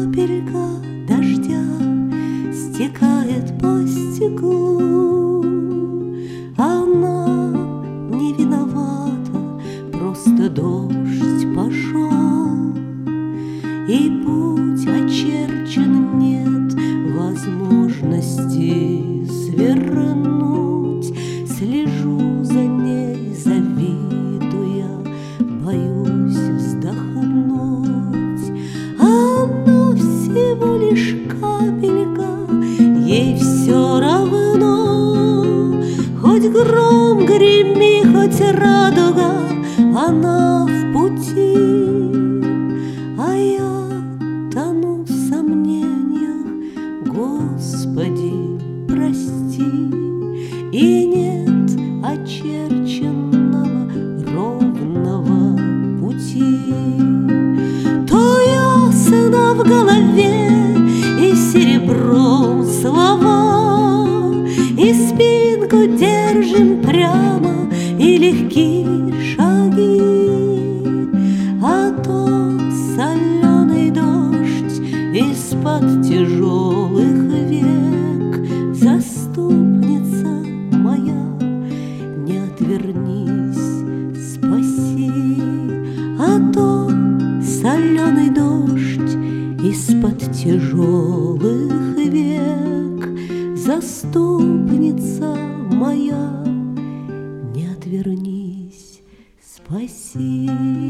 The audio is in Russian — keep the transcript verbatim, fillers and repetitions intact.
капелька дождя стекает по стеклу. Она не виновата, просто дождь пошел, и путь очерчен, нет возможности свернуть. Слежу за ней, завидуя, боюсь вздохнуть. Она всего лишь капелька, ей все равно. Хоть гром греми, хоть радуга, она в пути. А я тону в сомнениях, Господи, прости. И нет очерченного ровного пути. То ясно в голове и серебром слова, и спинку держим прямо, и легкие шаги. А то соленый дождь из-под тяжелых век. Заступница моя, не отвернись, спаси. А то соленый дождь из-под тяжелых век. Заступница моя, не отвернись, спаси.